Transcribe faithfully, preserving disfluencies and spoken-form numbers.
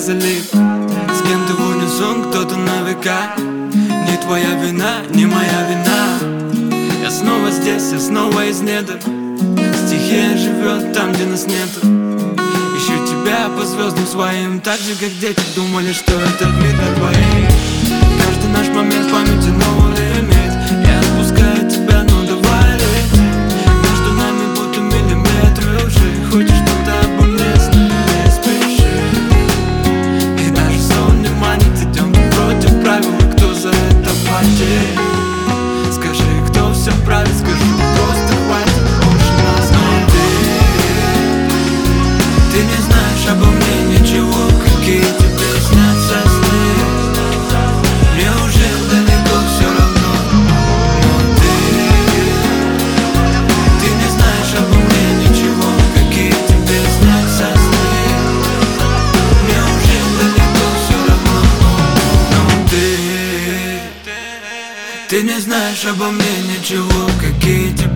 залип. С кем ты в унисон, кто-то на века. Не твоя вина, не моя вина. Я снова здесь, я снова из недр. Стихия живет там, где нас нету. Ищу тебя по звездам своим, так же, как дети думали, что это видно твоим. Каждый наш момент в памяти новый лимит. Я отпускаю тебя, ну давай лети. Между нами будто миллиметры лжи. Хочешь что-то обо мне знать, не спеши. И даже сон не манит, идем против правил. И кто за это платит? Скажи, кто все правит, скажу, просто хватит больше нас. Но ты, ты не знаешь обо мне ничего, какие тебе снятся сны. Мне уже далеко все равно. Но ты, ты не знаешь обо мне ничего, какие тебе снятся сны. Мне уже далеко все равно. Но ты, ты не знаешь обо мне ничего, какие тебе